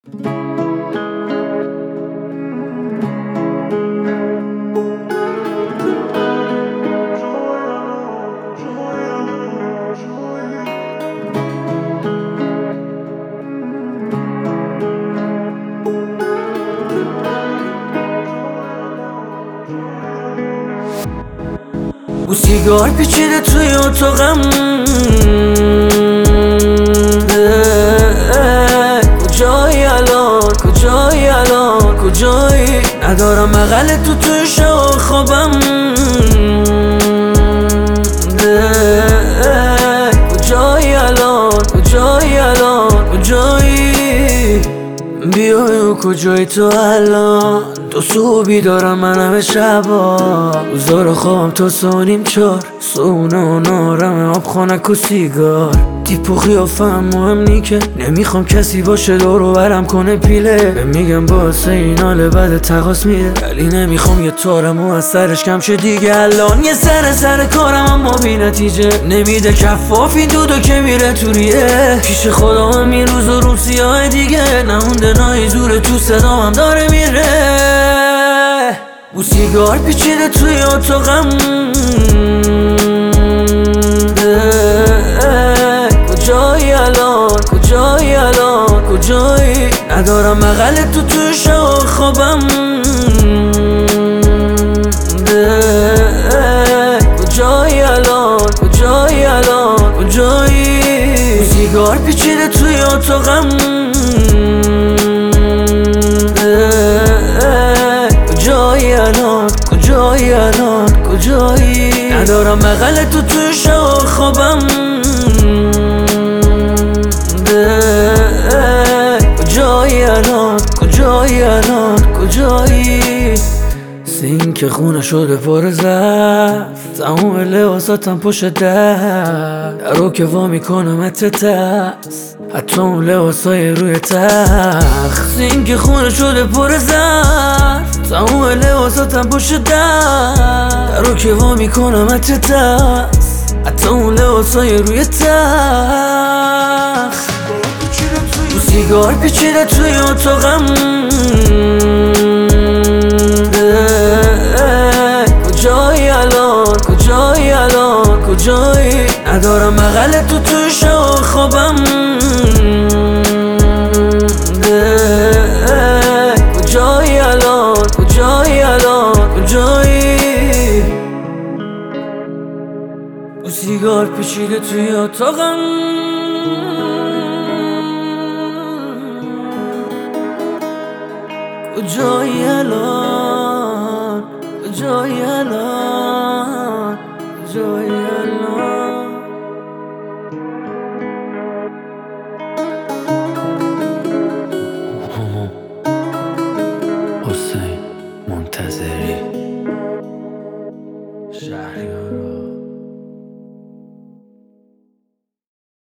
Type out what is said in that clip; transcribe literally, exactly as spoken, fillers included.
بو سیگار پیچیده توی اتاقم، کجایی الان، کجایی الان، کجایی؟ ندارم بغل تو توی شب خوابم، کجایی الان، کجایی الان، کجایی؟ بیای و کجایی تو الان؟ تو صبحی دارم من همه شبا، روزا خوابم تا سانیم چار، سونه و نارم آب خانک و سیگار. تیپ و خیافم مهم نی که نمیخوام کسی باشه دورو برم کنه پیله. به میگم باسه این حال بعد تقاس میده، ولی نمیخوام یه تارم و از سرش کم شه دیگه. الان یه سر سر کارم اما بی نتیجه، نمیده کفاف این دودو که میره تو ریه. پیش خدا هم این روز و روز سیاه دیگه، نمونده نایی زوره تو صدام هم داره میره. بو سیگار پیچیده توی اتاقم، کجایی الان، کجایی الان، کجایی؟ ندارم بغل تو توی شب خوابم، کجایی الان، کجایی الان، کجایی؟ بو سیگار پیچیده توی اتاقم، کجایی الان، کجایی الان، کجایی؟ ندارم بغل تو توی شب خوابم، کجایی الان، کجایی الان، کجایی؟ سینک خونه شده پر ظرف، تموم لباساتم پشت در، درو که وا میکنم ات ترس، حتی اون لباسای روی تخت. سینک خونه شده پر ظرف، تموم لباساتم پشت در، درو که وا میکنم ات ترس، حتی اون لباسای روی تخت. بو سیگار پیچیده توی اتاقم، کجایی الان، کجایی الان، کجایی؟ ندارم بغل تو توی شب خوابم، کجایی الان، کجایی الان، کجایی؟ بو سیگار پیچیده توی اتاقم، کجایی الان، کجایی الان، کجایی الان؟ حسین منتظری شهریارا